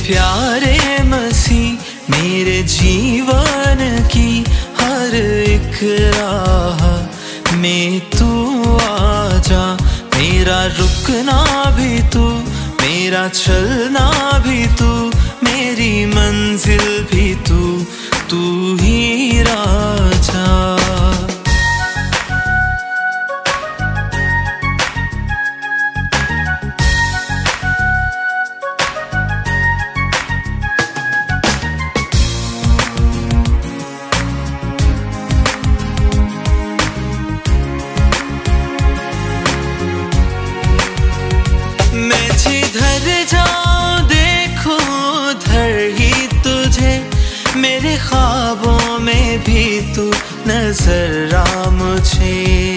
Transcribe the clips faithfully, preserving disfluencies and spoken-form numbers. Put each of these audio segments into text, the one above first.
प्यारे मसीह मेरे जीवन की हर एक राह में तू आजा। मेरा रुकना भी तू, मेरा चलना भी तू, मेरी मंजिल भी तू, तू ही राजा। मैं जिधर जाऊं देखूं उधर ही तुझे, मेरे ख्वाबों में भी तू नजर आ मुझे।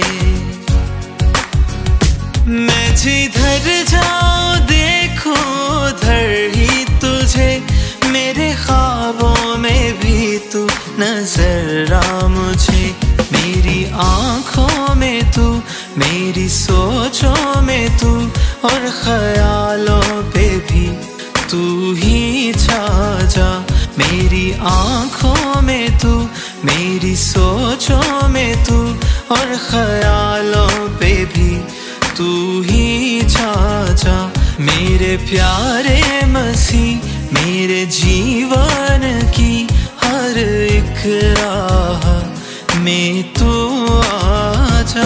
मैं जिधर जाऊं देखूं उधर ही तुझे, मेरे ख्वाबों में भी तू नजर आ मुझे। मेरी आँखों में तू, मेरी सोचों में तू, और ख्यालों पे भी तू ही छा जा। मेरी आँखों में तू, मेरी सोचों में तू, और ख्यालों पे भी तू ही छा जा। मेरे प्यारे मसीह मेरे जीवन की हर एक राह में तू आजा।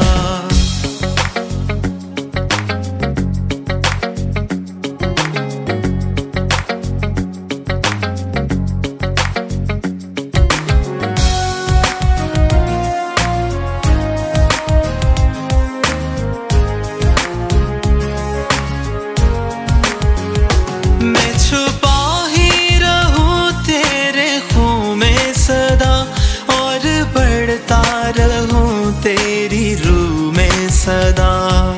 मैं छुपा ही रहूं तेरे खून में सदा, और बढ़ता रहूं तेरी रूह में सदा।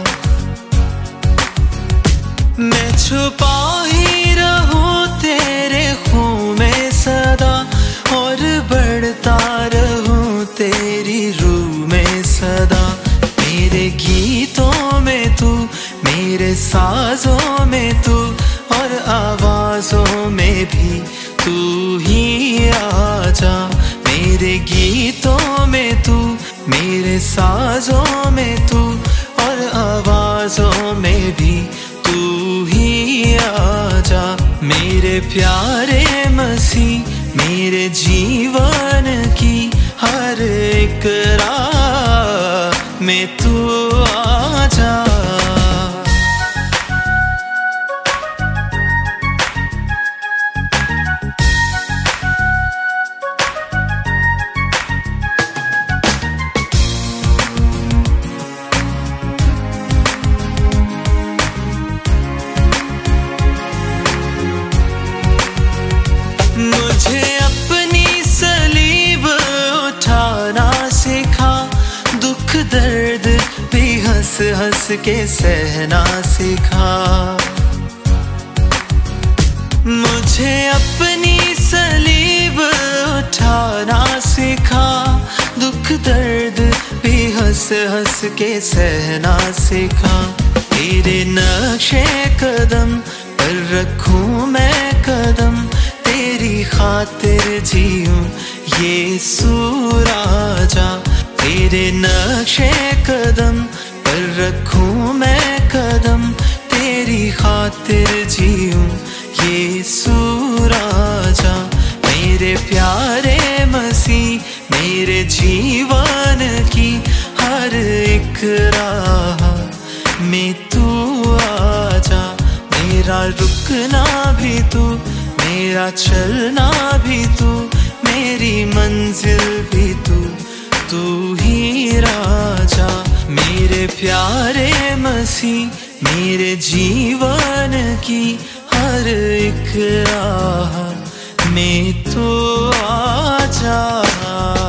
मैं छुपा ही रहूं तेरे खून में सदा, और बढ़ता रहूं तेरी रूह में सदा। मेरे गीतों में तू, मेरे साजों में तू, और आवाजों में भी तू ही आजा। मेरे गीतों में तू, मेरे साजों में तू, और आवाजों में भी तू ही आजा। मेरे प्यारे मसीह मेरे जीवन की हर एक राह में तू आजा। मुझे अपनी सलीब उठाना सिखा, दुख दर्द भी हंस हंस के सहना सिखा। मुझे अपनी सलीब उठाना सिखा, दुख दर्द भी हंस हंस के सहना सिखा। तेरे नक्शे कदम पर रखूं मैं कदम, तेरी खातिर जीऊं यीशु राजा। तेरे नक्शे कदम पर रखूं मैं कदम, तेरी खातिर जीऊं यीशु राजा। मेरे प्यारे मसीह मेरे जीवन की हर एक राह में तू आजा। मेरा रुकना भी तू, मेरा चलना भी तू, मेरी मंजिल भी तू, तू ही राजा। मेरे प्यारे मसीह मेरे जीवन की हर एक राह में तू आजा।